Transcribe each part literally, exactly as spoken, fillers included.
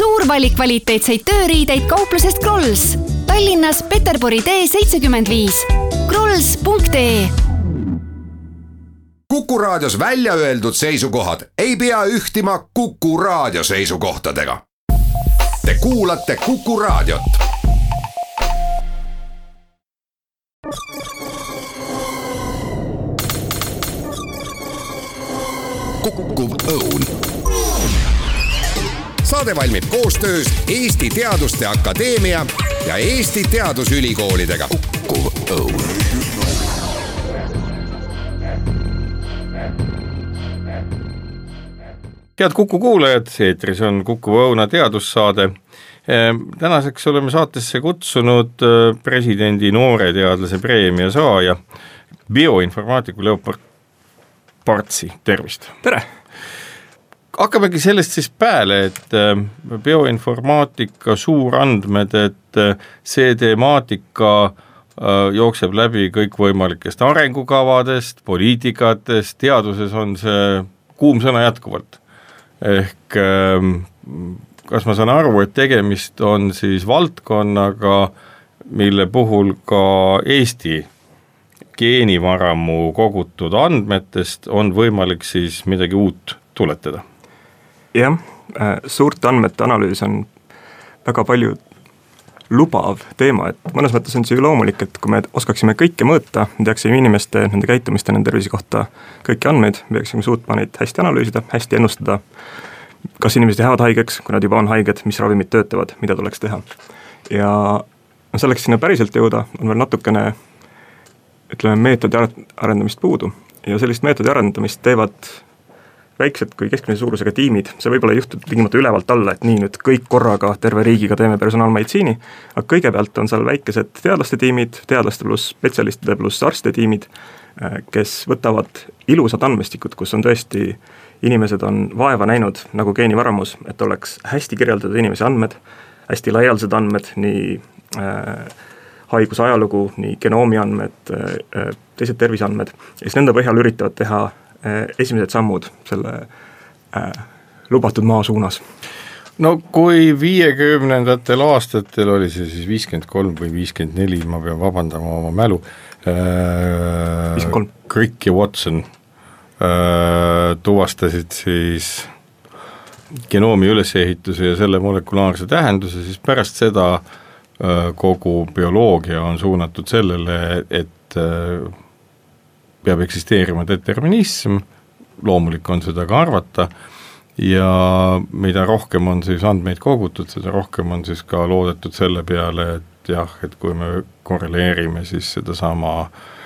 Suur valik kvaliteetseid tööriideid kauplusest Krolls. Tallinnas Peterburi tee seitsekümmend viis. krolls punkt ee. Kuku Raadios välja öeldud seisukohad ei pea ühtima Kuku Raadio seisukohtadega. Te kuulate Kuku Raadiot. Kukuv õun. Saade valmib koostöös Eesti Teaduste Akadeemia ja Eesti Teadusülikoolidega. Kukuv õun. Head Kuku kuulajad, eetris on Kukuv õuna teadussaade. Tänaseks oleme saatesse kutsunud presidendi noore teadlase preemia saaja, bioinformaatiku Leopard Partsi. Tervist! Tere! Hakkamegi sellest siis pääle, et bioinformaatika suurandmed, et see temaatika jookseb läbi kõikvõimalikest arengukavadest, poliitikatest, teaduses on see kuum sõna jätkuvalt. Ehk kas ma saan aru, et tegemist on siis valdkonnaga, mille puhul ka Eesti geenivaramu kogutud andmetest on võimalik siis midagi uut tuletada? Jah, suurte andmete analüüs on väga palju lubav teema, et mõnes mõttes on see ju loomulik, et kui me oskaksime kõike mõõta, me teaksime inimeste, nende käitumiste, nende tervise kohta kõiki andmeid, me peaksime suutma neid hästi analüüsida, hästi ennustada, kas inimesed jäävad haigeks, kui nad juba on haiged, mis ravimid töötavad, mida tuleks teha. Ja selleks sinna päriselt jõuda on veel natukene, ütleme, meetodi arendamist puudu ja sellist meetodi arendamist teevad väiksed kui keskmise suurusega tiimid, see võib-olla juhtub tingimata ülevalt alla, et nii nüüd kõik korraga terve riigiga teeme personaalmeditsiini, aga kõigepealt on seal väikesed teadlaste tiimid, teadlaste pluss spetsialistide pluss arstide tiimid, kes võtavad ilusad andmestikud, kus on tõesti inimesed on vaeva näinud nagu geenivaramus, et oleks hästi kirjeldatud inimese andmed, hästi laialdased andmed, nii äh, haiguse ajalugu, nii genoomi andmed, äh, teised terviseandmed, ja siis nende põhjal üritavad teha esimesed sammud selle äh, lubatud maa suunas. No kui viiekümnendatel aastatel oli see siis viiskümmend kolm või viiskümmend neli, ma pean vabandama oma mälu, äh, Crick ja Watson äh, tuvastasid siis genoomi ülesehituse ja selle molekulaarse tähenduse, siis pärast seda äh, kogu bioloogia on suunatud sellele, et äh, peab eksisteerima determinism, loomulik on seda ka arvata, ja mida rohkem on siis andmeid kogutud, seda rohkem on siis ka loodetud selle peale, et jah, et kui me korreleerime siis seda sama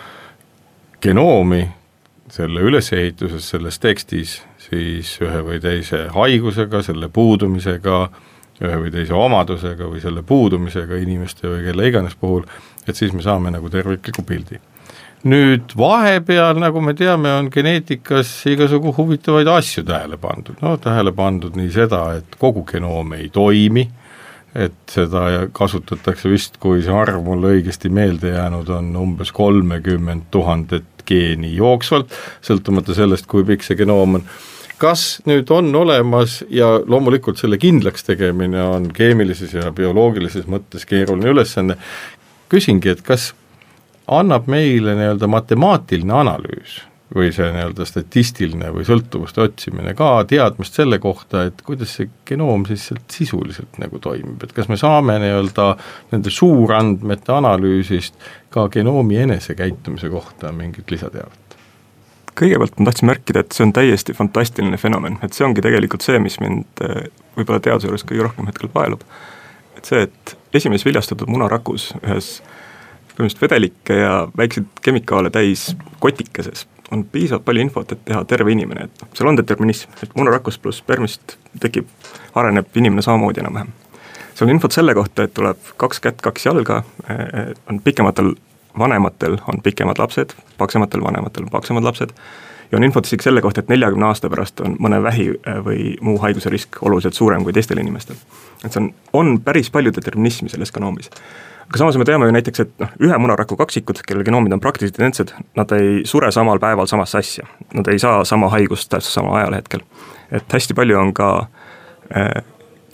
genoomi selle ülesehituses, selles tekstis, siis ühe või teise haigusega, selle puudumisega, ühe või teise omadusega või selle puudumisega inimeste või kelle iganes puhul, et siis me saame nagu tervikliku pildi. Nüüd vahepeal, nagu me teame, on geneetikas igasugu huvitavaid asju tähele pandud. No tähele pandud nii seda, et kogu genoom ei toimi, et seda kasutatakse vist, kui see arv mulle õigesti meelde jäänud on umbes kolmekümmend tuhandet geeni jooksvalt, sõltumata sellest, kui pikk see genoom on. Kas nüüd on olemas ja loomulikult selle kindlaks tegemine on keemilises ja bioloogilises mõttes keeruline ülesanne. Küsingi, et kas annab meile nii-öelda matemaatiline analüüs või see nii-öelda statistiline või sõltuvuste otsimine ka teadmist selle kohta, et kuidas see genoom siis sisuliselt nagu toimib, et kas me saame nii-öelda nende suurandmete analüüsist ka genoomi enesekäitumise kohta mingit lisateavet? Kõigepealt ma tahtsin märkida, et see on täiesti fantastiline fenomen, et see ongi tegelikult see, mis mind võib-olla teaduse juures kõige rohkem hetkel paelub. Et see, et esimeses viljastatud munarakus ühes põhimõtteliselt vedelikke ja väikseid kemikaale täis kotikeses on piisavalt palju infot, et teha terve inimene, et seal on determinism, et munarakus pluss spermist tekib, areneb inimene samamoodi enam-vähem. Seal on infot selle kohta, et tuleb kaks kätt, kaks jalga, on pikematel vanematel on pikemad lapsed, paksematel vanematel on paksemad lapsed ja on infot isegi selle kohta, et neljakümne aasta pärast on mõne vähi või muu haiguse risk oluliselt suurem kui teistel inimestel. Et see on, on päris palju determinismi selles genoomis. Aga samas me teame ju näiteks, et noh, ühe munaraku kaksikud, kellel genoomid on praktiliselt identsed, nad ei sure samal päeval samasse asja. Nad ei saa sama haigust täpselt sama ajal hetkel. Et hästi palju on ka äh,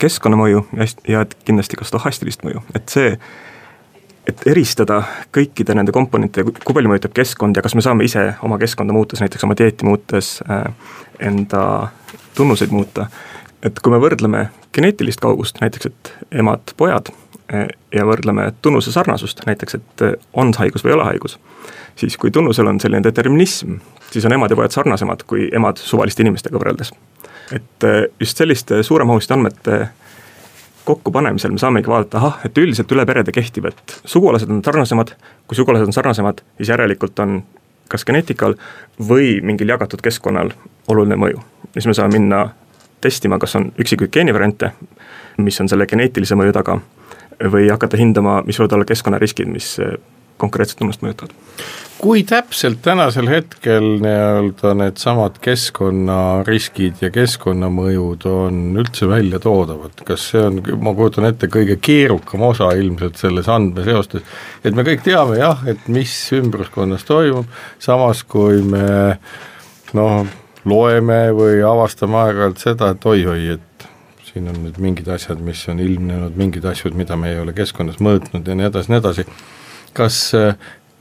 keskkonnamõju ja kindlasti ka stohastilist mõju, et see, et eristada kõikide nende komponente, kui palju mõjutab keskkond ja kas me saame ise oma keskkonda muutes, näiteks oma dieeti muutes, enda tunnuseid muuta, et kui me võrdleme geneetilist kaugust, näiteks et emad, pojad, ja võrdleme tunnuse sarnasust, näiteks et on haigus või ei ole haigus, siis kui tunnusel on selline determinism, siis on emad ja pojad sarnasemad kui emad suvaliste inimestega võrreldes. Et just selliste suuremahuliste andmete kokkupanemisel me saamegi vaadata, ahah, et üldiselt üle perede kehtib, et sugulased on sarnasemad, kui sugulased on sarnasemad, siis järelikult on kas geneetikal või mingil jagatud keskkonnal oluline mõju. Ja siis me saame minna testima, kas on üksikuid geenivariante, mis on selle geneetilise mõju taga, või hakata hindama, mis võivad olla keskkonnariskid, mis konkreetset tunnust mõjutavad. Kui täpselt tänasel hetkel nii-öelda need samad keskkonnariskid ja keskkonnamõjud on üldse välja toodavad? Kas see on, ma kujutan ette, kõige keerukam osa ilmselt selles andmeseostes, et me kõik teame jah, et mis ümbruskonnas toimub, samas kui me noh, loeme või avastame aeg-ajalt seda, et oi-oi, et siin on nüüd mingid asjad, mis on ilmnenud, mingid asjad, mida me ei ole keskkonnas mõõtnud ja nii edasi, nii edasi. Kas äh,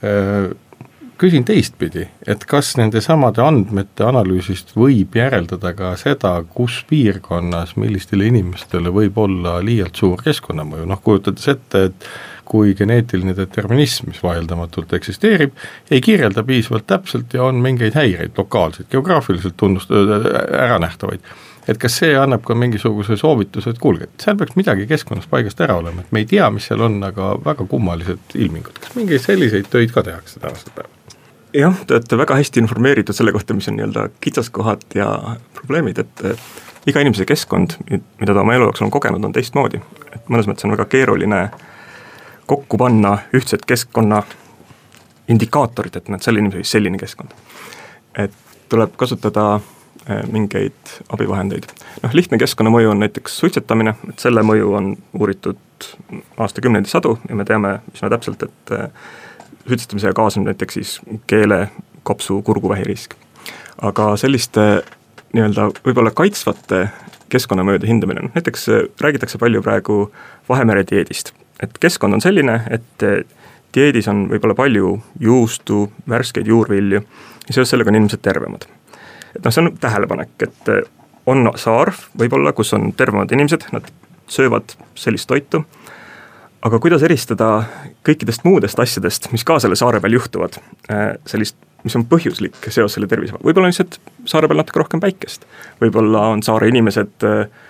küsin teistpidi, et kas nende samade andmete analüüsist võib järeldada ka seda, kus piirkonnas, millistele inimestele võib olla liialt suur keskkonnamõju, noh kujutades ette, et kui geneetiline determinism, mis vaieldamatult eksisteerib, ei kirjelda piisavalt täpselt ja on mingeid häireid lokaalselt, geograafiliselt tunnust ära nähtavaid. Et kas see annab ka mingisuguse soovituse, et kuulge, et seal peaks midagi keskkonnas paigast ära olema, et me ei tea, mis seal on, aga väga kummalised ilmingud. Kas mingeid selliseid töid ka tehakse tänasel päeval? Jah, te olete väga hästi informeeritud selle kohta, mis on nii-öelda kitsaskohad ja probleemid, et iga inimese keskkond, mida ta oma elu jooksul on kogenud, on teistmoodi. Et mõnes mõttes on väga keeruline kokku panna ühtset keskkonna indikaatorit, et näed, selle inimese selline keskkond. Et tuleb kasutada mingeid abivahendeid. Noh, lihtne keskkonnamõju on näiteks suitsetamine, et selle mõju on uuritud aastakümnendi sadu ja me teame, mis on täpselt, et suitsetamisega kaasneb näiteks siis keele, kopsu, kurguvähi risk. Aga selliste nii-öelda võib-olla kaitsvate keskkonnamõjude hindamine, näiteks räägitakse palju praegu Vahemere dieedist, et keskkond on selline, et dieedis on võib-olla palju juustu, värskeid juurvilju ja seoses sellega on inimesed tervemad. Et noh, see on tähelepanek, et on saar võib-olla, kus on tervemad inimesed, nad söövad sellist toitu, aga kuidas eristada kõikidest muudest asjadest, mis ka selle saare peal juhtuvad, sellist, mis on põhjuslik seos selle tervisega. Võib-olla on lihtsalt saare peal natuke rohkem päikest, võib-olla on saare inimesed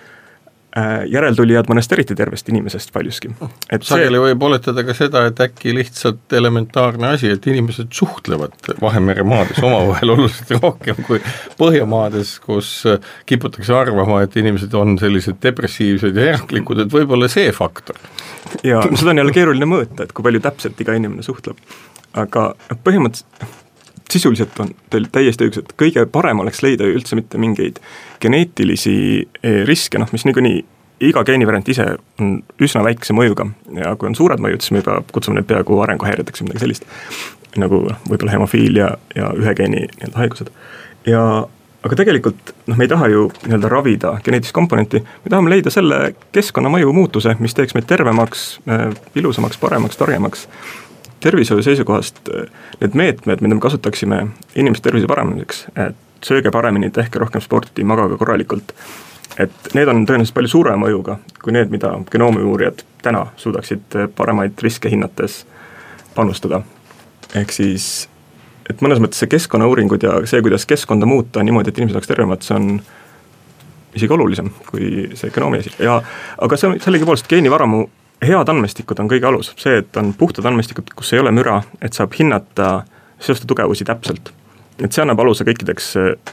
järeltulijad mõnest eriti tervest inimesest paljuski. Et sageli see... võib oletada ka seda, et äkki lihtsalt elementaarne asi, et inimesed suhtlevad Vahemere maades omavahel oluliselt rohkem kui Põhjamaades, kus kiputakse arvama, et inimesed on sellised depressiivsed ja eraklikud, et võib-olla see faktor. Ja seda on jälle keeruline mõõta, et kui palju täpselt iga inimene suhtleb. Aga põhimõtteliselt sisuliselt on teil täiesti õigus, et kõige parem oleks leida üldse mitte mingeid geneetilisi riske, noh, mis niikuinii iga geenivariant ise on üsna väikse mõjuga ja kui on suured mõjud, siis me juba kutsume neid peaaegu arenguhäiredeks või midagi sellist, nagu võib-olla hemofiil ja, ja ühe geeni nii-öelda haigused. Ja, aga tegelikult noh, me ei taha ju nii-öelda ravida geneetilist komponenti, me tahame leida selle keskkonnamõju muutuse, mis teeks meid tervemaks, ilusamaks, paremaks, targemaks. Tervishoiu seisukohast need meetmed, mida me kasutaksime inimeste tervise paremamiseks, et sööge paremini, tehke rohkem sporti, magaga korralikult, et need on tõenäoliselt palju suurema mõjuga kui need, mida genoomiuurijad täna suudaksid paremaid riske hinnates panustada. Ehk siis, et mõnes mõttes see keskkonnauuringud ja see, kuidas keskkonda muuta niimoodi, et inimesed oleks tervemad, see on isegi olulisem kui see genoomi asi. Ja, aga see on sellegi poolest geenivaramu head andmestikud on kõige alus, see, et on puhtad andmestikud, kus ei ole müra, et saab hinnata seoste tugevusi täpselt. Et see annab aluse kõikideks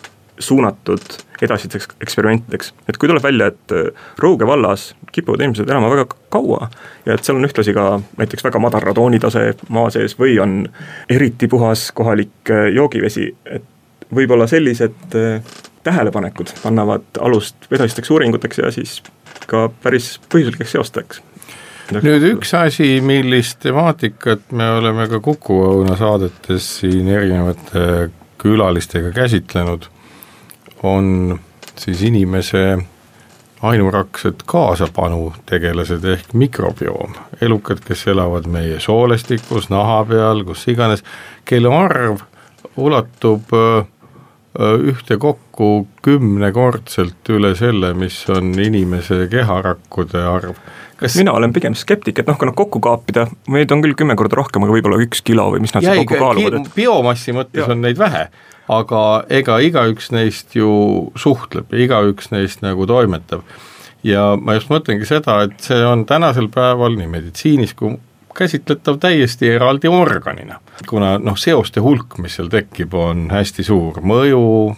suunatud edasiteks eksperimentideks. Et kui tuleb välja, et Rõuge vallas kipuvad inimesed elama väga kaua ja et seal on ühtlasi ka näiteks väga madal radoonitase maa sees või on eriti puhas kohalik joogivesi, et võib-olla sellised tähelepanekud annavad alust edasiteks uuringuteks ja siis ka päris põhjuslikeks seosteks. Nüüd üks asi, millist temaatikat me oleme ka Kuku Õuna saadetes siin erinevate külalistega käsitlenud, on siis inimese ainuraksed kaasapanu tegelased ehk mikrobioom, elukad, kes elavad meie soolestikus, naha peal, kus iganes, kelle arv ulatub ühte kokku kümnekordselt üle selle, mis on inimese keharakkude arv. Kas... Mina olen pigem skeptik, et noh, kui nad kokku kaapida, meid on küll kümme korda rohkem, aga võib-olla üks kilo või mis nad Jäi, kokku kaaluvad. Et... Biomassi mõttes ja. On neid vähe, aga ega igaüks neist ju suhtleb, igaüks neist nagu toimetab. Ja ma just mõtlengi seda, et see on tänasel päeval nii meditsiinis kui käsitletav täiesti eraldi organina, kuna noh, seoste hulk, mis seal tekib, on hästi suur, mõju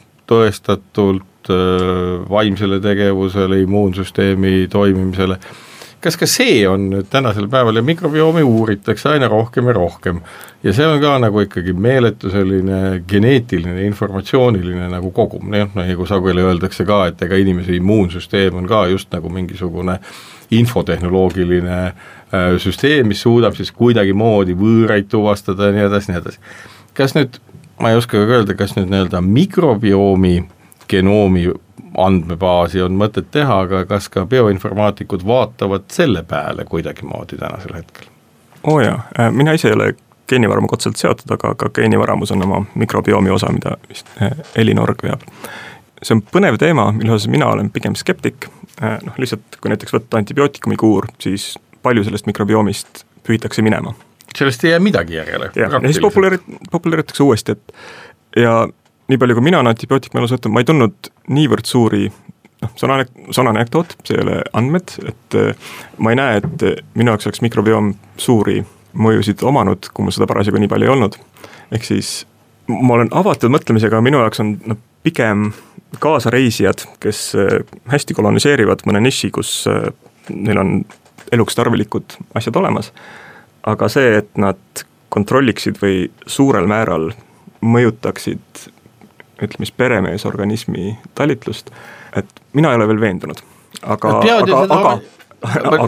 tõestatult vaimsele tegevusele, immuunsüsteemi toimimisele. Kas ka see on nüüd tänasel päeval ja mikrobiomi uuritakse aina rohkem ja rohkem ja see on ka nagu ikkagi meeletu selline geneetiline, informatsiooniline nagu kogum, noh, nagu sageli öeldakse ka, et ega inimese immuunsüsteem on ka just nagu mingisugune infotehnoloogiline äh, süsteem, mis suudab siis kuidagi moodi võõraid tuvastada ja nii edasi, nii edasi. Kas nüüd, ma ei oska öelda, kas nüüd nii-öelda mikrobiomi genoomi andmebaasi on mõtet teha, aga kas ka bioinformaatikud vaatavad selle peale kuidagi moodi tänasel hetkel? Oo oh jaa, mina ise ei ole geenivaramuga otseselt seotud, aga ka geenivaramus on oma mikrobiomi osa, mida vist Elinor veab. See on põnev teema, mille osas mina olen pigem skeptik, noh lihtsalt kui näiteks võtta antibiootikumi kuur, siis palju sellest mikrobiomist püütakse minema. Sellest ei jää midagi järjele. Ja, ja siis populaarit, populaaritakse uuesti, et ja nii palju kui mina on antibiootikumi elus võtnud, ma ei tundnud niivõrd suuri, noh, see on, see on anekdoot, see ei ole andmed, et ma ei näe, et minu jaoks oleks mikrobiom suuri mõjusid omanud, kui mul seda parasjagu nii palju ei olnud. Ehk siis ma olen avatud mõtlemisega, minu jaoks on no, pigem kaasareisijad, kes hästi koloniseerivad mõne niši, kus neil on eluks tarvilikud asjad olemas, aga see, et nad kontrolliksid või suurel määral mõjutaksid ütleme, peremees organismi talitlust, et mina ei ole veel veendunud. Aga, aga, aga, aga,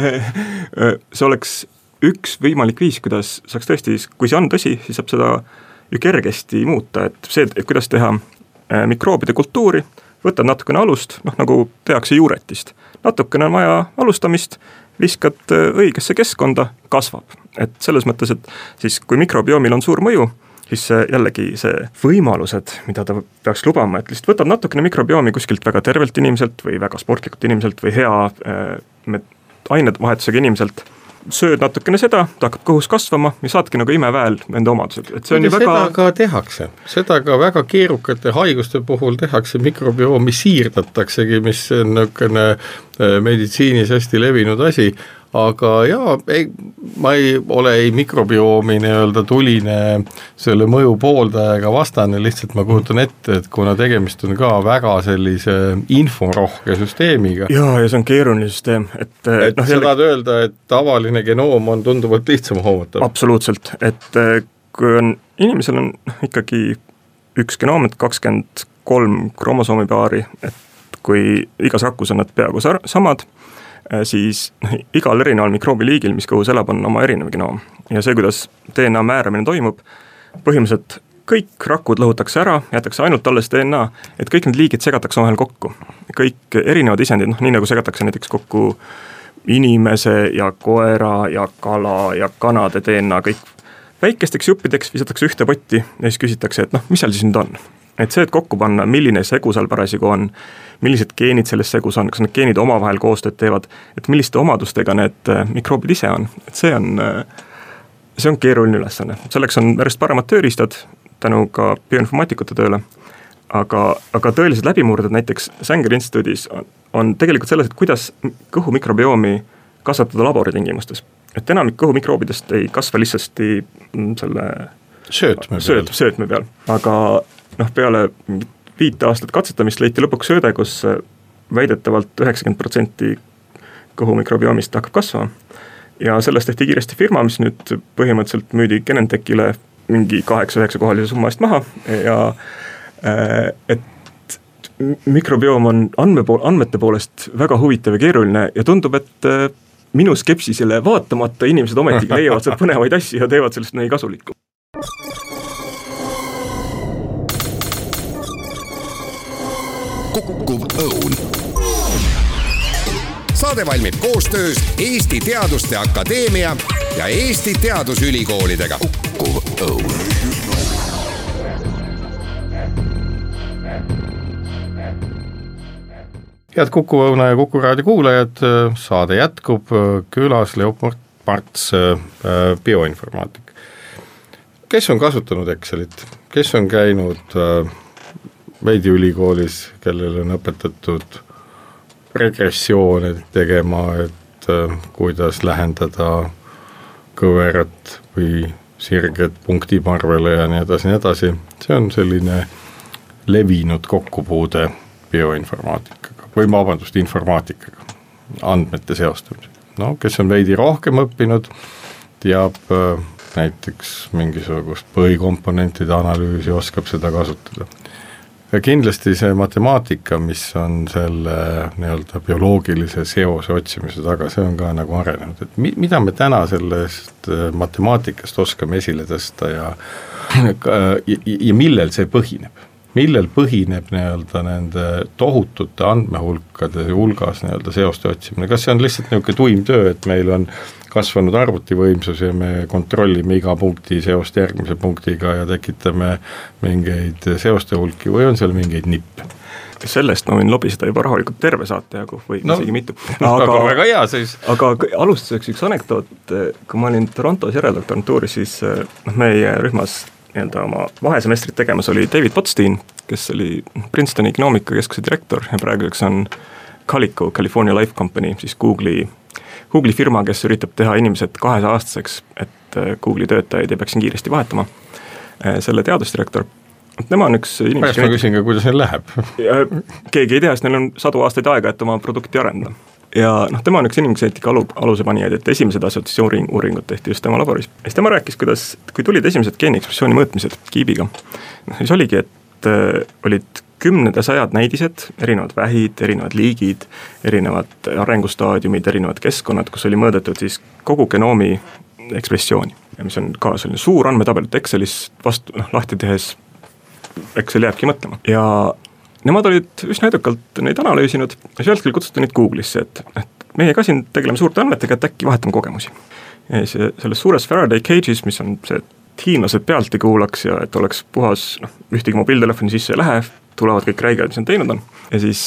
aga see oleks üks võimalik viis, kuidas saaks tõesti, kui see on tõsi, siis saab seda ju kergesti muuta, et see, et kuidas teha mikroobide kultuuri, võtad natukene alust, noh nagu tehakse juuretist. Natukene on vaja alustamist, viskad õigesse keskkonda, kasvab. Et selles mõttes, et siis kui mikrobiomil on suur mõju, siis jällegi see võimalused, mida ta peaks lubama, et lihtsalt võtad natukene mikrobiomi kuskilt väga tervelt inimeselt või väga sportlikult inimeselt või hea äh, ainevahetusega inimeselt, sööd natukene seda, ta hakkab kõhus kasvama ja saadki nagu imeväel nende omadused. Et see on ju väga... Seda ka tehakse, seda ka väga keerukate haiguste puhul tehakse, mikrobiomi siirdataksegi, mis on nökkene meditsiinis hästi levinud asi, aga jaa, ei, ma ei ole ei mikrobiomi nii-öelda tuline selle mõju pooldajaga vastane, lihtsalt ma kujutan ette, et kuna tegemist on ka väga sellise inforohke süsteemiga. Jaa, ja see on keeruline süsteem. Et, et no, sa tahad jälle... öelda, et tavaline genoom on tunduvalt lihtsam hoomatav? Absoluutselt, et kui on, inimesel on ikkagi üks genoom, et kakskümmend kolm kromosoomipaari, et kui igas rakus on nad peaaegu samad, siis igal erineval mikroobiliigil, mis kõhus elab, on oma erinev genoom. Ja see, kuidas D N A määramine toimub, põhimõtteliselt kõik rakud lõhutakse ära, jätakse ainult alles D N A, et kõik need liigid segatakse omavahel kokku. Kõik erinevad isendid, noh, nii nagu segatakse näiteks kokku inimese ja koera ja kala ja kanade D N A, kõik väikesteks juppideks visatakse ühte potti ja siis küsitakse, et noh, mis seal siis nüüd on? Et see, et kokku panna, milline segu seal parasjagu on, millised geenid selles segus on, kas need geenid omavahel koostööd teevad, et milliste omadustega need mikroobid ise on. Et see on, see on keeruline ülesanne. Selleks on järjest paremad tööriistad, tänu ka bioinformaatikute tööle, aga, aga tõelised läbimurded näiteks Sanger instituudis on, on tegelikult selles, et kuidas kõhu mikrobiomi kasvatada laboritingimustes. Et enamik kõhu mikroobidest ei kasva lihtsasti selle söötme peal, sööt, söötme peal. Aga noh, peale viite aastat katsetamist leiti lõpuks sööde, kus väidetavalt üheksakümmend protsenti kõhu mikrobiomist hakkab kasvama. Ja sellest tehti kiiresti firma, mis nüüd põhimõtteliselt müüdi Genentechile mingi kaheksa-üheksa kohalise summa eest maha ja et mikrobiom on andmepool, andmete poolest väga huvitav ja keeruline ja tundub, et minu skepsisele vaatamata inimesed ometigi leiavad seda põnevaid asju ja teevad sellest nii kasulikku. Kukkuv õun. saade valmib koostöös Eesti Teaduste Akadeemia ja Eesti Teadusülikoolidega. Kuku Õun. Head Kuku Õuna ja Kuku Raadio kuulajad, saade jätkub, külas Leopold Parts, bioinformaatik. Kes on kasutanud Excelit? Kes on käinud veidi ülikoolis, kellel on õpetatud regressioone tegema, et kuidas lähendada kõverat või sirget punktiparvele ja nii edasi, nii edasi. See on selline levinud kokkupuude bioinformaatikaga või vabandust, informaatikaga, andmete seostamisega. No, kes on veidi rohkem õppinud, teab näiteks mingisugust põhikomponentide analüüsi, oskab seda kasutada. Ja kindlasti see matemaatika, mis on selle nii-öelda bioloogilise seose otsimise taga, see on ka nagu arenenud. Et mida me täna sellest matemaatikast oskame esile tõsta ja, ja, ja millel see põhineb? Millel põhineb nii-öelda nende tohutute andmehulkade hulgas nii-öelda seoste otsimine? Kas see on lihtsalt niisugune tuim töö, et meil on kasvanud arvutivõimsus ja me kontrollime iga punkti seost järgmise punktiga ja tekitame mingeid seoste hulki või on seal mingeid nippe? Sellest ma võin lobiseda juba rahulikult terve saate jagu või no, isegi mitu. Aga, aga väga hea siis. Aga alustuseks üks anekdoot, kui ma olin Torontos järeldoktorantuuris, siis meie rühmas nii-öelda oma vahesemestrit tegemas oli David Botstein, kes oli Princetoni genoomikakeskuse direktor ja praeguseks on Calico, California Life Company, siis Google'i, Google'i firma, kes üritab teha inimesed kahesaja aastaseks, et Google'i töötajaid ei peaks siin kiiresti vahetama. Selle teadusdirektor, tema on üks inimene... Pärast ma küsin ka, kuidas neil läheb. Keegi ei tea, sest neil on sadu aastaid aega, et oma produkti arendada. Ja noh, tema on üks inimeseetika alu, aluse panijaid, et esimesed assotsiatsioon uuringud tehti just tema laboris. Ja tema rääkis, kuidas, kui tulid esimesed geeniekspressiooni mõõtmised kiibiga, no, siis oligi, et äh, olid kümned ja sajad näidised, erinevad vähid, erinevad liigid, erinevad arengustaadiumid, erinevad keskkonnad, kus oli mõõdetud siis kogu genoomi ekspressiooni, ja mis on ka selline suur andmetabel, et Excelis vastu noh, lahti tehes Excel jääbki mõtlema. Ja nemad olid üsna edukalt neid analüüsinud ja sealt küll kutsuti neid Google'isse, et, et meie ka siin tegeleme suurte andmetega, et äkki vahetame kogemusi. Ja see, selles suures Faraday cage'is, mis on see, et hiinlased pealt ei kuulaks ja et oleks puhas, noh, ühtegi mobiiltelefoni sisse ei lähe, tulevad kõik räiged, mis on teinud on. Ja siis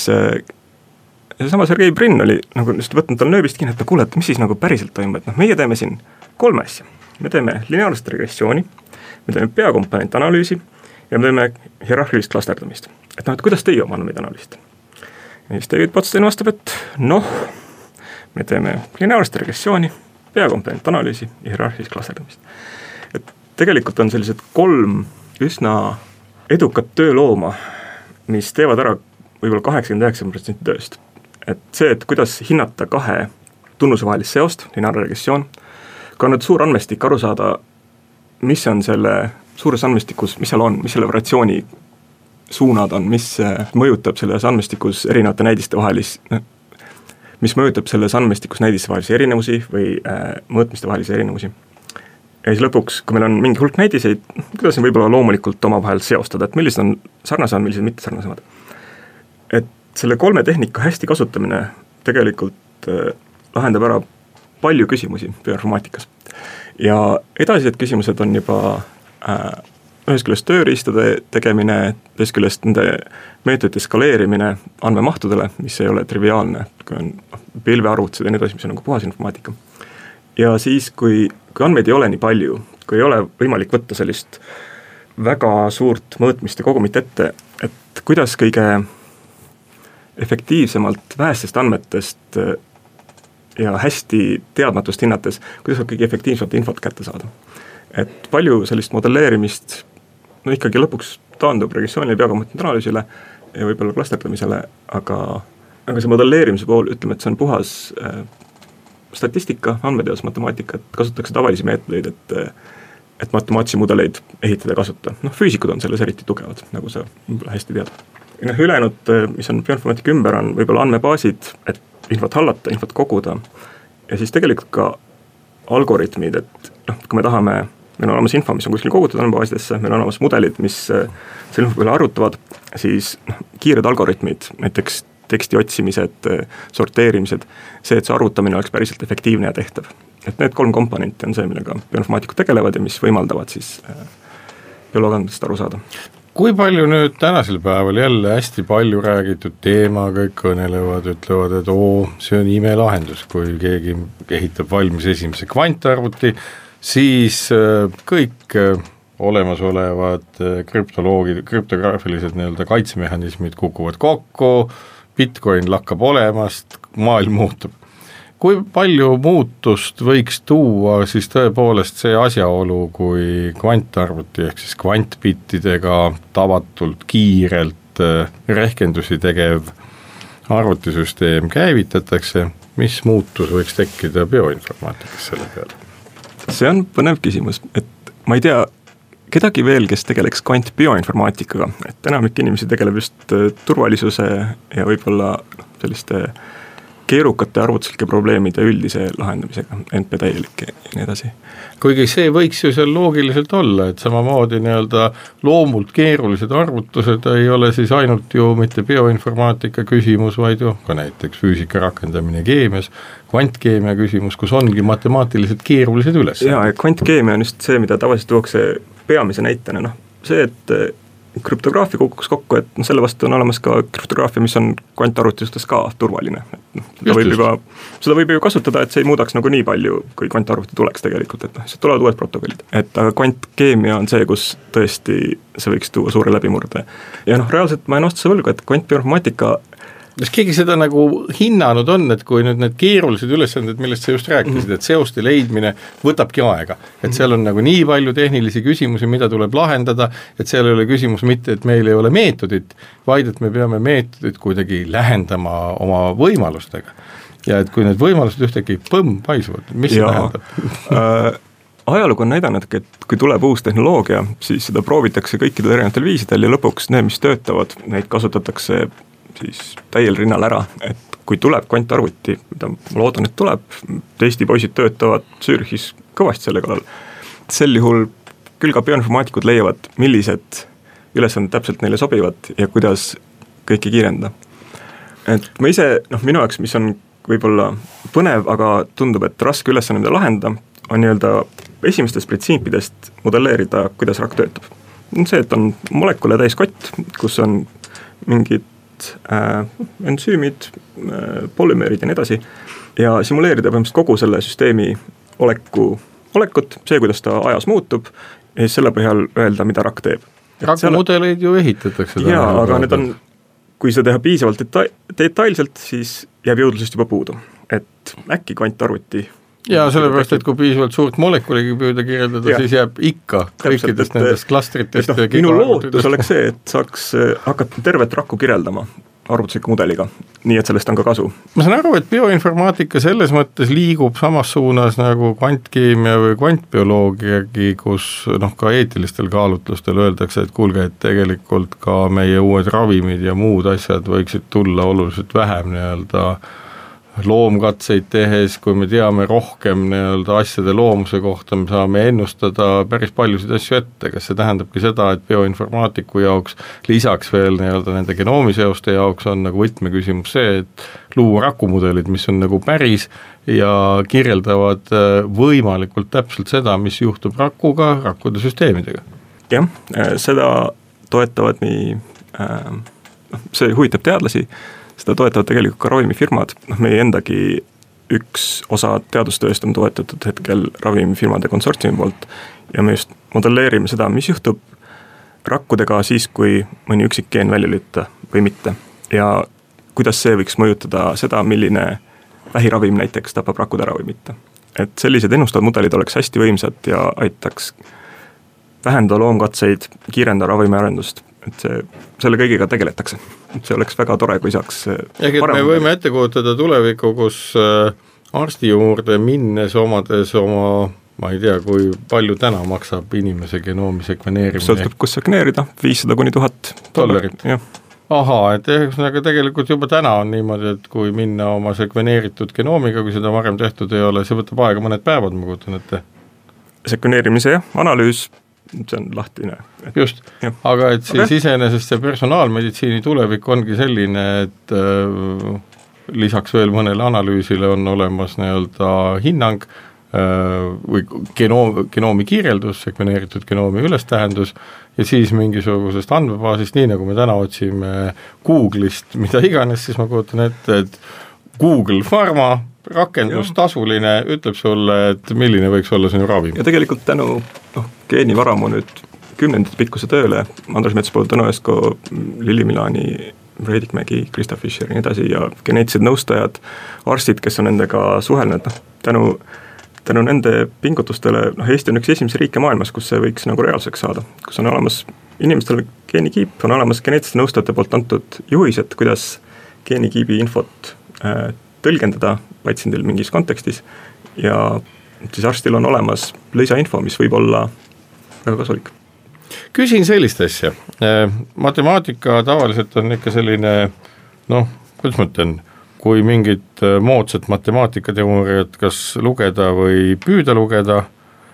ja seesama Sergei Brin oli nagu just võtnud tal nööbist kinni, et no kuule, et mis siis nagu päriselt toimub, et noh, meie teeme siin kolme asja. Me teeme lineaarset regressiooni, me teeme peakomponent analüüsi ja me teeme hierarhilist klasterdamist. Et noh, et kuidas teie oma andmeid analüüsite? Ja siis David Botstein vastab, et noh, me teeme lineaarset regressiooni, peakomponent analüüsi ja hierarhilist klasterdamist. Et tegelikult on sellised kolm üsna edukat töölooma, mis teevad ära võib-olla kaheksakümmend üheksa protsenti tööst. Et see, et kuidas hinnata kahe tunnuse vahelist seost, lineaarne regressioon, kui on nüüd suur andmestik aru saada, mis on selle suures andmestikus, mis seal on, mis selle variatsiooni suunad on, mis mõjutab selles andmestikus erinevate näidiste vahelis, mis mõjutab selles andmestikus näidiste vahelisi erinevusi või äh, mõõtmiste vahelisi erinevusi. Ja siis lõpuks, kui meil on mingi hulk näidiseid, kuidas on võib-olla loomulikult omavahel seostada, et millised on sarnasemad, millised mitte sarnasemad. Et selle kolme tehnika hästi kasutamine tegelikult äh, lahendab ära palju küsimusi bioinformaatikas. Ja edasised küsimused on juba äh, ühest küljest tööriistade tegemine, teist küljest nende meetodite skaleerimine andmemahtudele, mis ei ole triviaalne, kui on pilvearvutused ja nii edasi, mis on nagu puhas informaatika. Ja siis, kui, kui andmeid ei ole nii palju, kui ei ole võimalik võtta sellist väga suurt mõõtmiste kogumit ette, et kuidas kõige efektiivsemalt vähestest andmetest ja hästi teadmatust hinnates, kuidas kõige efektiivsemalt infot kätte saada. Et palju sellist modelleerimist no ikkagi lõpuks taandub regressioonile peakomponentide analüüsile ja võib-olla klasterdamisele, aga, aga see modelleerimise pool, ütleme, et see on puhas äh, statistika, andmeteadus, matemaatika, et kasutatakse tavalisi meetodeid, et, et matemaatilisi mudeleid ehitada ja kasutada. Noh, füüsikud on selles eriti tugevad, nagu sa hästi tead. Ja noh, ülejäänud, mis on bioinformaatika ümber, on võib-olla andmebaasid, et infot hallata, infot koguda ja siis tegelikult ka algoritmid, et noh, kui me tahame meil on olemas info, mis on kuskil kogutud andmebaasidesse, meil on olemas mudelid, mis selle info peale arvutavad, siis noh, kiired algoritmid, näiteks teksti otsimised, sorteerimised, see, et see arvutamine oleks päriselt efektiivne ja tehtav. Et need kolm komponenti on see, millega bioinformaatikud tegelevad ja mis võimaldavad siis bioloogandest aru saada. Kui palju nüüd tänasel päeval jälle hästi palju räägitud teema, kõik kõnelevad, ütlevad, et oo, see on imelahendus, kui keegi ehitab valmis esimese kvantarvuti, siis kõik olemasolevad krüptoloogid, krüptograafilised nii-öelda kaitsemehhanismid kukuvad kokku, Bitcoin lakkab olemast, maailm muutub. Kui palju muutust võiks tuua siis tõepoolest see asjaolu, kui kvantarvuti ehk siis kvantbittidega tavatult kiirelt rehkendusi tegev arvutisüsteem käivitatakse, mis muutus võiks tekkida bioinformaatikas selle peale? See on põnev küsimus, et ma ei tea kedagi veel, kes tegeleks kvant bioinformaatikaga, et enamik inimesi tegeleb just turvalisuse ja võib-olla selliste keerukate arvutuslike probleemide üldise lahendamisega, N P täielik ja nii edasi. Kuigi see võiks ju seal loogiliselt olla, et samamoodi nii-öelda loomult keerulised arvutused ei ole siis ainult ju mitte bioinformaatika küsimus, vaid ju ka näiteks füüsika rakendamine keemias, kvantkeemia küsimus, kus ongi matemaatiliselt keerulised üles. Jaa, ja kvantkeemia on just see, mida tavaliselt tuuakse peamise näitena, noh, see, et krüptograafia kukuks kokku, et no selle vastu on olemas ka krüptograafia, mis on kvantarvutustes ka turvaline. Seda võib, juba, seda võib ju kasutada, et see ei muudaks nagu nii palju, kui kvantarvuti tuleks tegelikult, et see tulevad uued protokollid. Et aga kvantkeemia on see, kus tõesti see võiks tuua suure läbimurde. Ja noh, reaalselt ma en vastuse võlgu, et kvantbioinformaatika kas keegi seda nagu hinnanud on, et kui nüüd need keerulised ülesanded, millest sa just rääkisid, mm-hmm. et seoste leidmine võtabki aega, et seal on nagu nii palju tehnilisi küsimusi, mida tuleb lahendada, et seal ei ole küsimus mitte, et meil ei ole meetodit, vaid et me peame meetodit kuidagi lähendama oma võimalustega. Ja et kui need võimalused ühtegi põmm paisuvad, mis see tähendab? äh, ajalugu on näidanud, et kui tuleb uus tehnoloogia, siis seda proovitakse kõikidel erinevatel viisidel ja lõpuks need, mis töötavad, neid kasutatakse siis täiel rinnal ära, et kui tuleb kvantarvuti, mida ma loodan, et tuleb, Eesti poisid töötavad Zürichis kõvasti selle kallal, sel juhul küll ka bioinformaatikud leiavad, millised ülesanded täpselt neile sobivad ja kuidas kõike kiirenda. Et ma ise, noh minu jaoks, mis on võib-olla põnev, aga tundub, et raske ülesanne mida lahendada, on nii-öelda esimestest printsiipidest modelleerida, kuidas rakk töötab. See, et on molekule täis kott, kus on mingid Äh, ensüümid, äh, polümeerid ja nii edasi ja simuleerida põhimõtteliselt kogu selle süsteemi oleku, olekut, see, kuidas ta ajas muutub ja siis selle põhjal öelda, mida rakk teeb. Rakkumudeleid ju ehitatakse. Jaa, aga need on, kui seda teha piisavalt deta- detailselt, siis jääb jõudlusest juba puudu, et äkki kvantarvuti ja sellepärast, et kui piisavalt suurt molekuligi püüda kirjeldada, ja. siis jääb ikka kõikidest nendest klastritest. No, minu lootus oleks see, et saaks hakata tervet rakku kirjeldama arvutusliku mudeliga, nii et sellest on ka kasu. Ma saan aru, et bioinformaatika selles mõttes liigub samas suunas nagu kvantkeemia või kvantbioloogiagi, kus noh, ka eetilistel kaalutlustel öeldakse, et kuulge, et tegelikult ka meie uued ravimid ja muud asjad võiksid tulla oluliselt vähem nii-öelda loomkatseid tehes, kui me teame rohkem nii-öelda asjade loomuse kohta, me saame ennustada päris paljusid asju ette, kas see tähendabki seda, et bioinformaatiku jaoks lisaks veel nii-öelda nende genoomiseoste jaoks on nagu võtmeküsimus see, et luua rakumudelid, mis on nagu päris ja kirjeldavad võimalikult täpselt seda, mis juhtub rakuga, rakkude süsteemidega. Jah, seda toetavad nii, see huvitab teadlasi, seda toetavad tegelikult ka ravimifirmad, noh meie endagi üks osa teadustööst on toetatud hetkel ravimifirmade konsortsiumi poolt ja me just modelleerime seda, mis juhtub rakkudega siis, kui mõni üksik geen välja lütta või mitte ja kuidas see võiks mõjutada seda, milline vähiravim näiteks tapab rakud ära või mitte. Et sellised ennustavad mudelid oleks hästi võimsad ja aitaks vähendada loomkatseid, kiirendada ravimiarendust. Et see, selle kõigiga tegeletakse. See oleks väga tore, kui saaks Ehk, et me võime ette kujutada tulevikku, kus arsti juurde minnes omades oma, ma ei tea, kui palju täna maksab inimese genoomi sekveneerimine. Sõltub, kus sekveneerida, viissada kuni tuhat dollarit. Ahaa, et ehk tegelikult juba täna on niimoodi, et kui minna oma sekveneeritud genoomiga, kui seda varem tehtud ei ole, see võtab aega mõned päevad, ma kujutan ette. Sekveneerimise ja analüüs see on lahtine. Just, jah. Aga et siis okay. iseenesest see personaalmeditsiini tulevik ongi selline, et äh, lisaks veel mõnele analüüsile on olemas nii-öelda hinnang äh, või genoom, genoomi kirjeldus, sekveneeritud genoomi ülestähendus ja siis mingisugusest andmebaasist, nii nagu me täna otsime Google'ist, mida iganes, siis ma kujutan ette, et Google Pharma rakendus, tasuline, ütleb sulle, et milline võiks olla sinu ravim. Ja tegelikult tänu noh, geenivaramu nüüd kümnendite pikkuse tööle, Andres Metspuu, Tõnu Esko, Lilli Milani, Reidik Mägi, Krista Fischer ja nii edasi ja geneetilised nõustajad, arstid, kes on nendega suhelnud, noh, tänu, tänu nende pingutustele, noh, Eesti on üks esimese riike maailmas, kus see võiks nagu reaalseks saada, kus on olemas inimestel geenikiip, on olemas geneetiliste nõustajate poolt antud juhised, kuidas geenikiibi infot äh, tõlgendada patsiendil mingis kontekstis ja siis arstil on olemas lisainfo, mis võib olla väga kasulik. Küsin sellist asja, matemaatika tavaliselt on ikka selline, noh, kuidas ma ütlen, kui mingit moodsat matemaatikateooriat kas lugeda või püüda lugeda,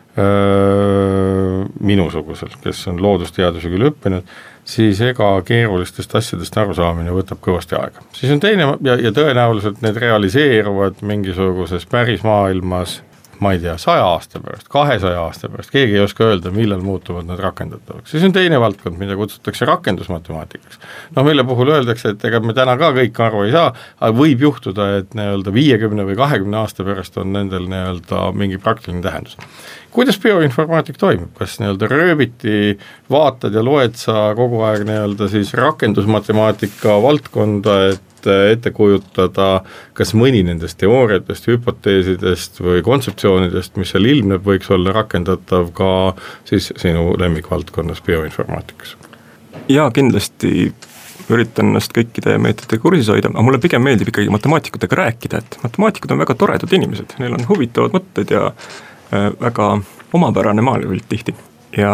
minusugusel, kes on loodusteaduse küll õppinud, siis ega keerulistest asjadest arusaamine võtab kõvasti aega. Siis on teine ja, ja tõenäoliselt need realiseeruvad mingisuguses päris maailmas, ma ei tea, saja aasta pärast, kahesaja aasta pärast, keegi ei oska öelda, millal muutuvad nad rakendatavaks. Siis on teine valdkond, mida kutsutakse rakendusmatemaatikaks. No mille puhul öeldakse, et ega me täna ka kõik aru ei saa, aga võib juhtuda, et nii-öelda viiekümne või kahekümne aasta pärast on nendel nii-öelda mingi praktiline tähendus. Kuidas bioinformaatik toimib? Kas nii-öelda rööbiti vaatad ja loed sa kogu aeg nii-öelda siis rakendusmatemaatika valdkonda, et ette kujutada, kas mõni nendest teooriatest, hüpoteesidest või kontseptsioonidest, mis seal ilmneb, võiks olla rakendatav ka siis sinu lemmikvaldkonnas bioinformaatikas? Jaa, kindlasti üritan ennast kõikide meetodite kursis hoida, aga mulle pigem meeldib ikkagi matemaatikutega rääkida, et matemaatikud on väga toredad inimesed, neil on huvitavad mõtted ja väga omapärane maailm tihti. Ja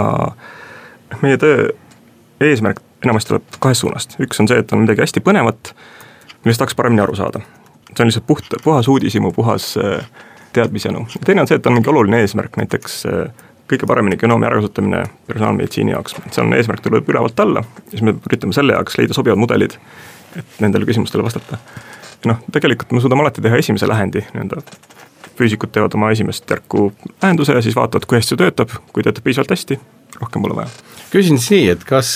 meie töö eesmärk enamasti tuleb kahest suunast. Üks on see, et on midagi hästi põnevat, millest tahaks paremini aru saada. See on lihtsalt puht, puhas uudisimu, puhas teadmisjanu. Teine on see, et on mingi oluline eesmärk, näiteks kõige paremini genoomi ärakasutamine personaalmeditsiini jaoks. See on eesmärk, tuleb ülevalt alla, ja siis me üritame selle jaoks leida sobivad mudelid, et nendele küsimustele vastata. Ja noh, tegelikult me suudame alati teha esimese lähendi, nii- öelda füüsikud teevad oma esimest järku lähenduse ja siis vaatavad, kui hästi see töötab, kui töötab piisavalt hästi, rohkem pole vaja. Küsin siis nii, et kas,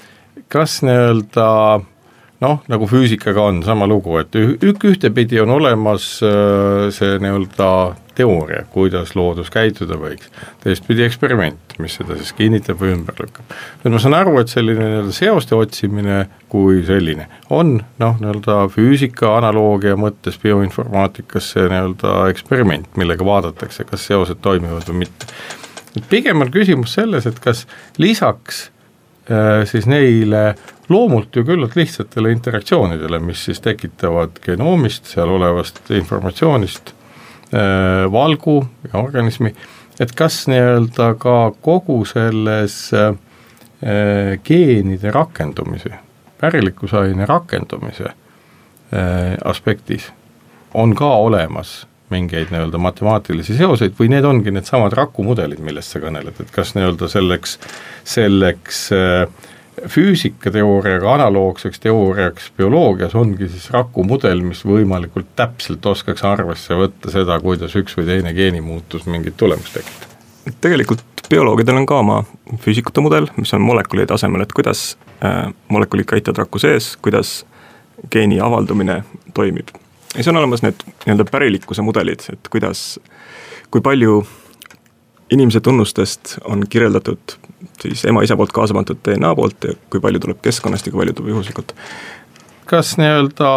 kas nii-öelda noh, nagu füüsikaga on sama lugu, et ük ühtepidi on olemas see nii-öelda teooria, kuidas loodus käituda võiks, teistpidi eksperiment, mis seda siis kinnitab või ümber lükkab. Nüüd ma saan aru, et selline nii-öelda seoste otsimine kui selline on noh, nii-öelda füüsika analoogia mõttes bioinformaatikas see nii-öelda eksperiment, millega vaadatakse, kas seosed toimivad või mitte. Pigem on küsimus selles, et kas lisaks äh, siis neile loomult ju küllalt lihtsatele interaktsioonidele, mis siis tekitavad genoomist, seal olevast informatsioonist, äh, valgu ja organismi, et kas nii-öelda ka kogu selles äh, geenide rakendumise, pärilikkusaine rakendumise äh, aspektis on ka olemas mingeid nii-öelda matemaatilisi seoseid või need ongi need samad rakumudelid, millest sa kõneled, et kas nii-öelda selleks, selleks äh, füüsikateooriaga analoogseks teooriaks bioloogias ongi siis rakumudel, mis võimalikult täpselt oskaks arvesse võtta seda, kuidas üks või teine geenimuutus mingit tulemust tekitab. Tegelikult bioloogidel on ka oma füüsikute mudel, mis on molekulide tasemel, et kuidas äh, molekulid käituvad raku sees, kuidas geeni avaldumine toimib. Ja see on olemas need nii-öelda pärilikkuse mudelid, et kuidas, kui palju inimese tunnustest on kirjeldatud siis ema-isa poolt kaasa pandud D N A poolt ja kui palju tuleb keskkonnast ja kui palju tuleb juhuslikult. Kas nii-öelda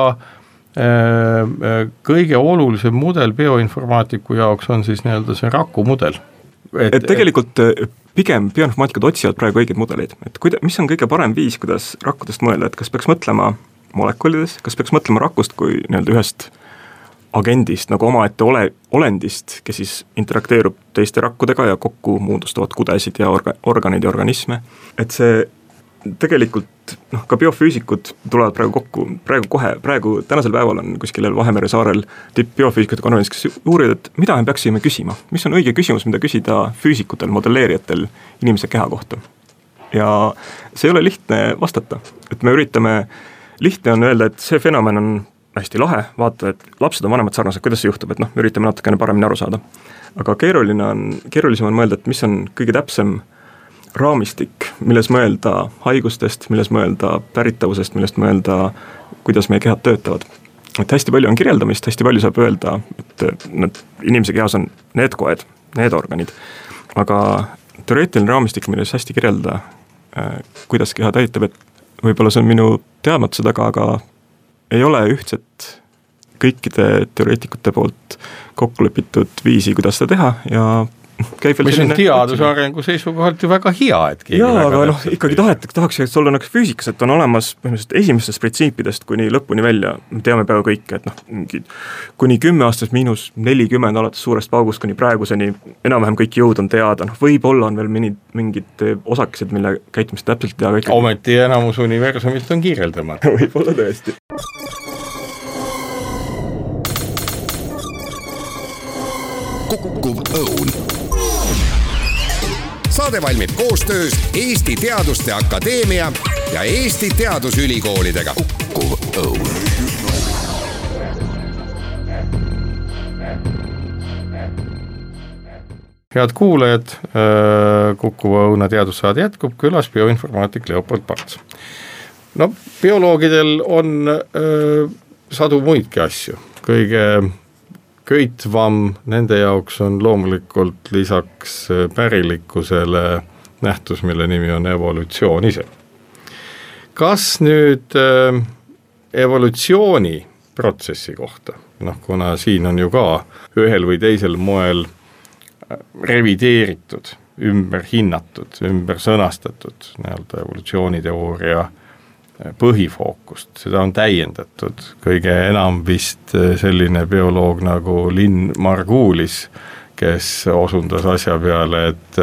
äh, kõige olulisem mudel bioinformaatiku jaoks on siis nii-öelda see rakumudel? Et, et tegelikult et... pigem bioinformaatikad otsivad praegu õigeid mudeleid, et kuida, mis on kõige parem viis, kuidas rakkudest mõelda, et kas peaks mõtlema molekulides, kas peaks mõtlema rakust kui nii-öelda ühest agendist, nagu omaette ole, olendist, kes siis interakteerub teiste rakkudega ja kokku muundustavad kudesid ja orga, organid ja organisme. Et see tegelikult noh, ka biofüüsikud tulevad praegu kokku, praegu kohe, praegu tänasel päeval on kuskil Vahemere saarel tipp biofüüsikute konverents, kes uurivad, et mida me peaksime küsima, mis on õige küsimus, mida küsida füüsikutel, modelleerijatel inimese keha kohta. Ja see ei ole lihtne vastata, et me üritame, lihtne on öelda, et see fenomen on hästi lahe, vaata, et lapsed on vanemad sarnased, kuidas see juhtub, et noh, me üritame natukene paremini aru saada. Aga keeruline on, keerulisem on mõelda, et mis on kõige täpsem raamistik, milles mõelda haigustest, milles mõelda päritavusest, millest mõelda, kuidas meie kehad töötavad. Et hästi palju on kirjeldamist, hästi palju saab öelda, et need inimese kehas on need koed, need organid, aga teoreetiline raamistik, milles hästi kirjelda, kuidas keha täitab, et võib-olla see on minu teadmatuse taga, aga ei ole ühtset kõikide teoreetikute poolt kokku lepitud viisi, kuidas seda teha ja käib veel mis on teaduse arengu seisukohalt ju väga hea, et keegi jaa, aga noh, ikkagi tahetakse, tahaks, et olla nagu füüsikas, et on olemas esimestest printsiipidest kuni lõpuni välja, me teame peaaegu kõike, et noh, kuni kümme aastas miinus nelikümmend alates suurest paugust kuni praeguseni enam-vähem kõik jõud on teada, noh, võib-olla on veel mingid, mingid osakesed, mille käitumist täpselt teha kõik. Ometi enamus universumilt on kirjeldamata. Võib-olla tõesti. Kukkuv õun. Saade valmib koostöös Eesti Teaduste Akadeemia ja Eesti Teadusülikoolidega. Kukkuv õun. Head kuulajad, Kukkuva õuna teadussaade jätkub, külas bioinformaatik Leopold Parts. No, bioloogidel on öö, sadu muidki asju. Kõige köitvam nende jaoks on loomulikult lisaks pärilikkusele nähtus, mille nimi on evolutsioon ise. Kas nüüd äh, evolutsiooni protsessi kohta, noh kuna siin on ju ka ühel või teisel moel revideeritud, ümber hinnatud, ümber sõnastatud nii-öelda evolutsiooniteooria põhifookust, seda on täiendatud kõige enam vist selline bioloog nagu Lynn Margulis, kes osundas asja peale, et,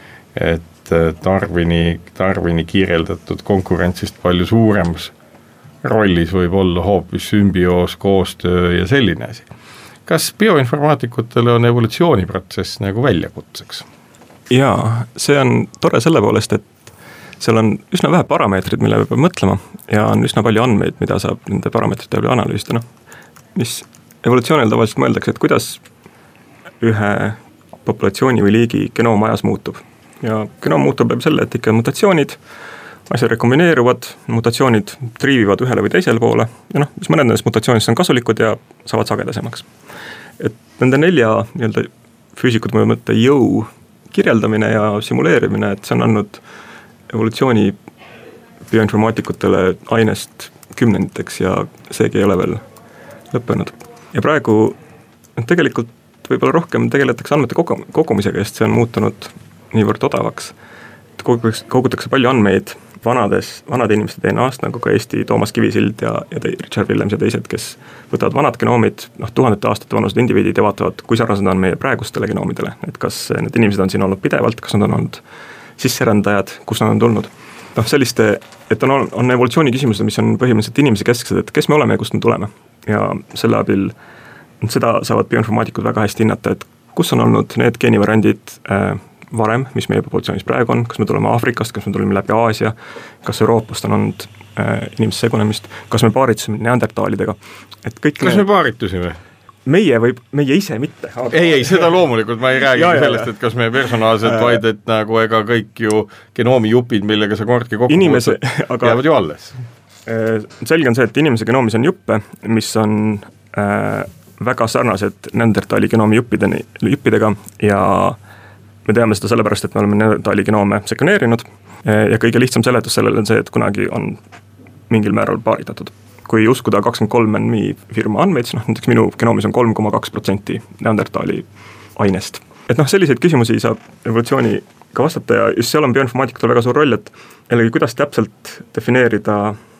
et Darwini, Darwini kirjeldatud konkurentsist palju suuremas rollis võib olla hoopis sümbioos, koostöö ja selline asi. Kas bioinformaatikutele on evolutsiooniprotsess nagu väljakutseks? Jaa, see on tore selle poolest, et seal on üsna vähe parameetrid, mille peab mõtlema ja on üsna palju andmeid, mida saab nende parameetrite peale analüüsida. No, mis evolutsioonil tavaliselt mõeldakse, et kuidas ühe populatsiooni või liigi genoom ajas muutub. Ja genoom muutub läbi selle, et ikka mutatsioonid, asjad rekombineeruvad, mutatsioonid triivivad ühele või teisele poole ja noh, mis mõned nendest mutatsioonist on kasulikud ja saavad sagedasemaks. Et nende nelja nii-öelda füüsikud mõju mõtte jõu kirjeldamine ja simuleerimine, et see on andnud evolutsiooni bioinformaatikutele ainest kümnenditeks ja seegi ei ole veel lõppenud. Ja praegu tegelikult võib-olla rohkem tegeletakse andmete kogumisega, sest see on muutunud niivõrd odavaks. Kogutakse palju andmeid vanades, vanade inimeste D N A-st, nagu ka Eesti Toomas Kivisild ja, ja te, Richard Willems ja teised, kes võtavad vanad genoomid, noh, tuhandete aastate vanused indiviidid ja vaatavad, kui sarnased on meie praegustele genoomidele, et kas need inimesed on siin olnud pidevalt, kas nad on olnud sisserändajad, kus nad on tulnud. Noh, selliste, et on, on evolutsiooni küsimused, mis on põhimõtteliselt inimese kesksed, et kes me oleme ja kust me tuleme. Ja selle abil seda saavad bioinformaatikud väga hästi hinnata, et kus on olnud need geenivariandid äh, varem, mis meie populatsioonis praegu on, kas me tuleme Aafrikast, kas me tuleme läbi Aasia, kas Euroopast on olnud äh, inimese segunemist, kas me paaritusime neandertaalidega. Et kõik kas me, me paaritusime? Meie või meie ise mitte. Aga... Ei, ei, seda loomulikult ma ei räägi ja, sellest, et kas me personaalselt äh, vaid, et nagu ega kõik ju genoomi jupid, millega sa kordki kokku inimese, aga, jäävad ju alles. Äh, selge on see, et inimese genoomis on juppe, mis on äh, väga sarnased neandertaali genoomi juppideni, juppidega ja me teame seda sellepärast, et me oleme neandertaali genoome sekveneerinud äh, ja kõige lihtsam seletus sellele on see, et kunagi on mingil määral paaritatud. Kui uskuda kakskümmend kolm N M I firma andmeid, siis noh, näiteks minu genoomis on kolm koma kaks protsenti neandertaali ainest. Et noh, selliseid küsimusi saab evolutsiooniga vastata ja just seal on bioinformaatikutel väga suur roll, et jällegi kuidas täpselt defineerida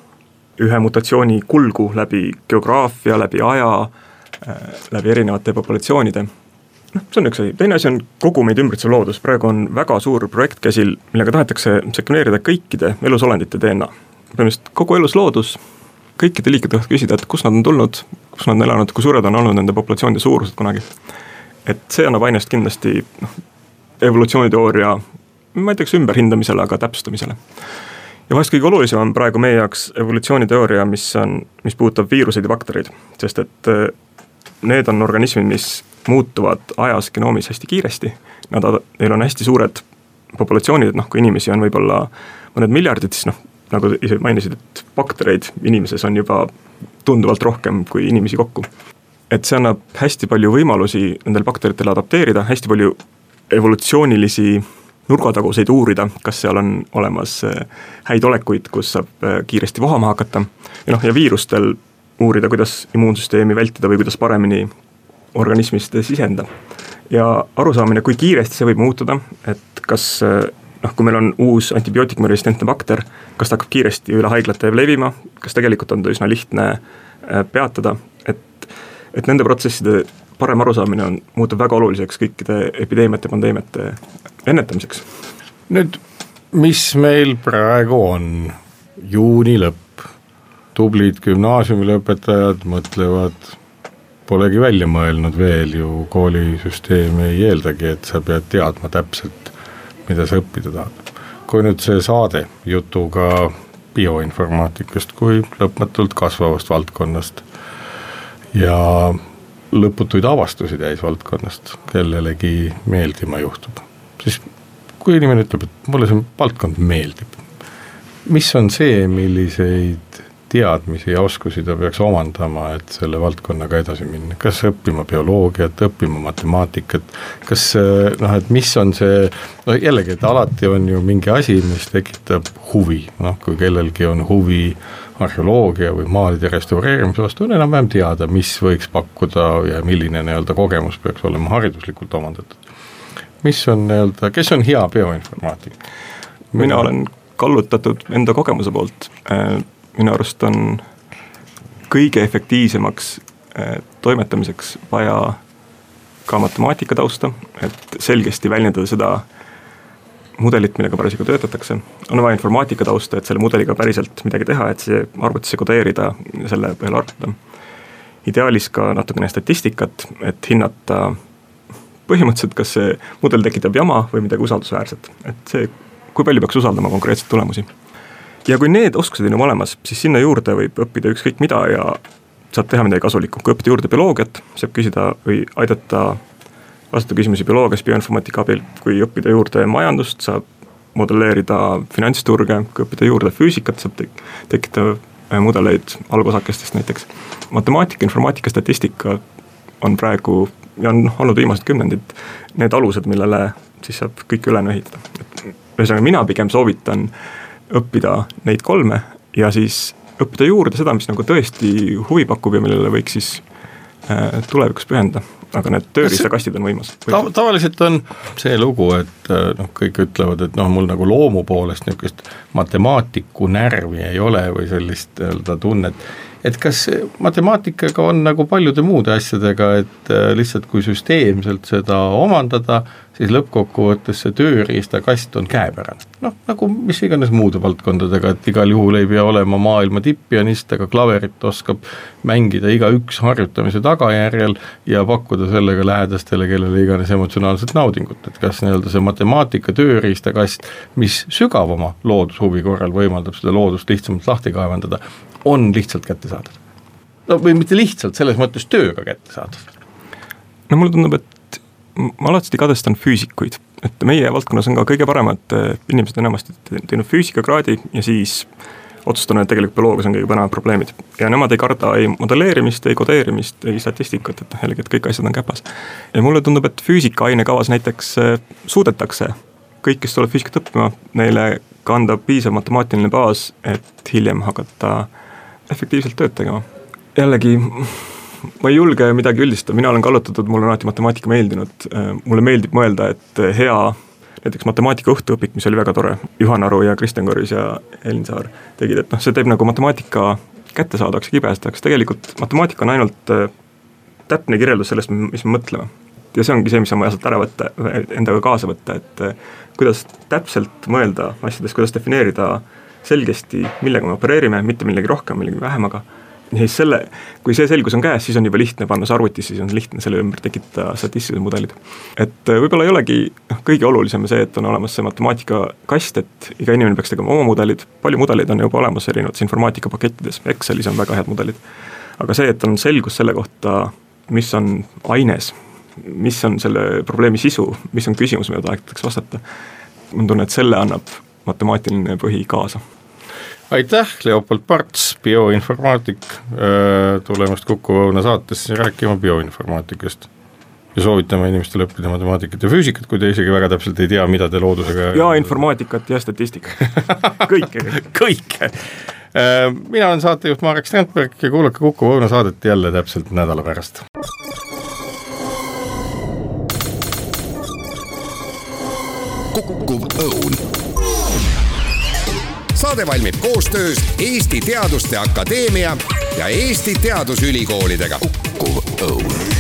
ühe mutatsiooni kulgu läbi geograafia, läbi aja, läbi erinevate populatsioonide. noh, see on üks asi, teine asi on kogu meid ümbritsev loodus, praegu on väga suur projekt käsil, millega tahetakse sekveneerida kõikide elusolendite D N A. Põhimõtteliselt kogu elusloodus, kõikide liikide kohta küsida, et kus nad on tulnud, kus nad on elanud, kui suured on olnud nende populatsioonide suurused kunagi. Et see annab ainest kindlasti noh, evolutsiooniteooria, ma ei teaks ümberhindamisele, aga täpsustamisele. Ja vahest kõige olulisem on praegu meie jaoks evolutsiooniteooria, mis, on, mis puudutab viiruseid ja baktereid, sest et need on organismid, mis muutuvad ajas genoomis hästi kiiresti, nad, neil on hästi suured populatsioonid, et noh, kui inimesi on võib-olla mõned miljardid, siis noh, nagu ise mainisid, et baktereid inimeses on juba tunduvalt rohkem kui inimesi kokku. Et see annab hästi palju võimalusi nendel bakteritele adapteerida, hästi palju evolutsioonilisi nurgataguseid uurida, kas seal on olemas häid olekuid, kus saab kiiresti vohama hakata ja noh, ja viirustel uurida, kuidas immuunsüsteemi vältida või kuidas paremini organismist sisenda. Ja arusaamine, kui kiiresti see võib muutuda, et kas, noh, kui meil on uus antibiootikumresistentne bakter, kas ta hakkab kiiresti üle haiglate levima, kas tegelikult on ta üsna lihtne peatada, et, et nende protsesside parem arusaamine on, muutub väga oluliseks kõikide epideemiate, pandeemiate ennetamiseks. Nüüd, mis meil praegu on? Juuni lõpp. Tublid gümnaasiumilõpetajad mõtlevad, polegi välja mõelnud veel ju, koolisüsteem ei eeldagi, et sa pead teadma täpselt, mida sa õppida tahad. Kui nüüd see saade jutuga bioinformaatikast kui lõpmatult kasvavast valdkonnast ja lõputuid avastusi täis valdkonnast, kellelegi meeldima juhtub, siis kui inimene ütleb, et mulle see valdkond meeldib, mis on see, milliseid teadmisi ja oskusi ta peaks omandama, et selle valdkonnaga edasi minna. Kas õppima bioloogiat, õppima matemaatikat, kas, noh, et mis on see, no jällegi, et alati on ju mingi asi, mis tekitab huvi, noh, kui kellelgi on huvi arheoloogia või maalide restaureerimise vastu, on enam-vähem teada, mis võiks pakkuda ja milline nii-öelda kogemus peaks olema hariduslikult omandatud. Mis on nii-öelda, kes on hea bioinformaatik? Mina olen kallutatud enda kogemuse poolt. Minu arust on kõige efektiivsemaks toimetamiseks vaja ka matemaatika tausta, et selgesti väljendada seda mudelit, millega parasjagu töötatakse. On vaja informaatika tausta, et selle mudeliga päriselt midagi teha, et see arvutisse kodeerida ja selle põhjal arvutada. Ideaalis ka natukene statistikat, et hinnata põhimõtteliselt, kas see mudel tekitab jama või midagi usaldusväärset. Et see, kui palju peaks usaldama konkreetseid tulemusi. Ja kui need oskused on olemas, siis sinna juurde võib õppida ükskõik mida ja saab teha midagi kasulikku. Kui õppida juurde bioloogiat, saab küsida või aidata vastata küsimusi bioloogias, bioinformaatika abil. Kui õppida juurde majandust, saab modelleerida finantsturge, kui õppida juurde füüsikat, saab tek- tekitada mudeleid algosakestest näiteks. Matemaatika, informaatika, statistika on praegu ja on olnud viimased kümnendid need alused, millele siis saab kõik ülene ehitada. Ühesõnaga, mina pigem soovitan õppida neid kolme ja siis õppida juurde seda, mis nagu tõesti huvi pakub ja millele võiks siis äh, tulevikus pühenda. Aga need tööriistakastid on võimas. Ta- tavaliselt on see lugu, et noh, kõik ütlevad, et noh, mul nagu loomu poolest niisugust matemaatiku närvi ei ole või sellist öelda tunnet, et kas matemaatikaga on nagu paljude muude asjadega, et lihtsalt kui süsteemselt seda omandada, siis lõppkokkuvõttes see tööriistakast on käepärane. Noh, nagu mis iganes muude valdkondadega, et igal juhul ei pea olema maailma tippionist, aga klaverit oskab mängida iga üks harjutamise tagajärjel ja pakkuda sellega lähedastele, kellele iganes emotsionaalset naudingut. Et kas nii-öelda see matemaatika tööriistakast, mis sügavama loodushuvi korral võimaldab seda loodust lihtsamalt lahti kaevandada, on lihtsalt kätte saadud. No või mitte lihtsalt, selles mõttes tööga kätte saadud. No mulle tundub, et ma alati kadestan füüsikuid, et meie valdkonnas on ka kõige paremad inimesed enamasti teinud füüsikakraadi ja siis otsustanud, et tegelikult bioloogias on kõige paremad probleemid. Ja nemad ei karda ei modelleerimist, ei kodeerimist, ei statistikat, et jällegi, et kõik asjad on käpas. Ja mulle tundub, et füüsika ainekavas näiteks suudetakse kõik, kes tuleb füüsikat õppima, neile kanda piisav matemaatiline baas, et hiljem hakata efektiivselt tööd tegema. Jällegi, ma ei julge midagi üldistada, mina olen kallutatud, mulle on alati matemaatika meeldinud. Mulle meeldib mõelda, et hea näiteks matemaatika õhtuõpik, mis oli väga tore, Juhan Aru ja Kristjan Koris ja Elin Saar tegid, et noh, see teeb nagu matemaatika kättesaadavaks ja kibestataks. Tegelikult matemaatika on ainult täpne kirjeldus sellest, mis me mõtleme. ja see ongi see, mis on vaja sealt ära võtta, endaga kaasa võtta, et kuidas täpselt mõelda asjades, kuidas defineerida selgesti, millega me opereerime, mitte millegi rohkem, millegi vähemaga. Ja selle, kui see selgus on käes, siis on juba lihtne panna see arvutis, siis on lihtne selle ümber tekitada statistilised mudelid. Et võib-olla ei olegi kõige olulisem see, et on olemas see matemaatikakast, et iga inimene peaks tegema oma mudelid, palju mudeleid on juba olemas erinevates informaatikapakettides, Excelis on väga head mudelid, aga see, et on selgus selle kohta, mis on aines, mis on selle probleemi sisu, mis on küsimus, mida tahetakse vastata, ma tunnen, et selle annab matemaatiline põhi kaasa. Aitäh, Leopold Parts, bioinformaatik, tulemast Kuku Õuna saatesse rääkima bioinformaatikast. Ja soovitame inimestele õppida matemaatikat ja füüsikat, kui te isegi väga täpselt ei tea, mida te loodusega... Ja informaatikat ja statistikat. Kõike. Kõike. Mina olen saatejuht Marek Strandberg ja kuulake Kuku Õuna saadet jälle täpselt nädala pärast. Kuku Õun. Saade valmib koostöös Eesti Teaduste Akadeemia ja Eesti Teadusülikoolidega. Kuku Õun.